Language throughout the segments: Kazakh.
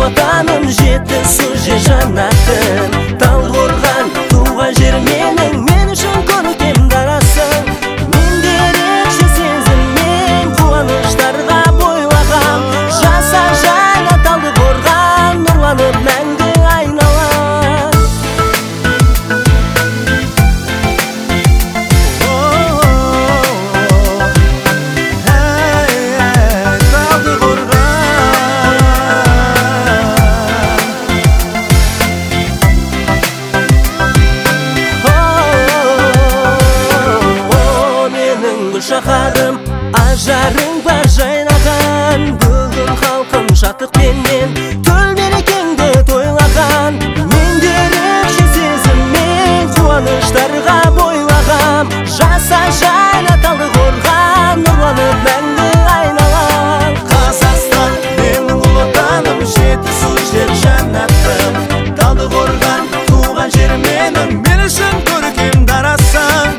ватаным жетті су жер жаннатым. Талдықорған туған жер менің, мен үшін көркем дарасың. Мен ерекше сезіммен қуаныштарға бойлағам. Жаса жаңа Талдықорған, нұрланып мәңгі айналам. Шақарым, ажарың бар жайнаған, бүгін халқым шаттықпенен төл мерекеңді тойлаған. Мен де ерекше сезіммен қуаныштарға бойлағам. Жаса жайна Талдықорған, нұрланып мәңгі айналам. Қазақстан менің ұлы отаным, жетісу жер жаннатым. Талдықорған туған жер менің, мен үшін көркем дарасың.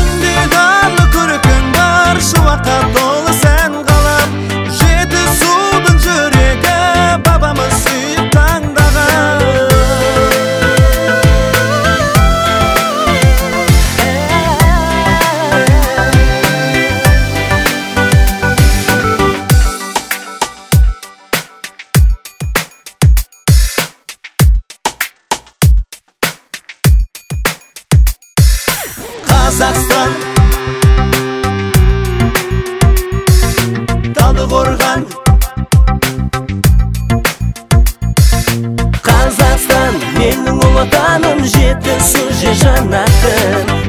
Шуаққа толы сән қалап, жетісудың жүрегі бабамыз сүйіп таңдаған. Қазақстан, Талдықорған, Қазақстан менің ұлы отаным, жетісу жер жаннатым.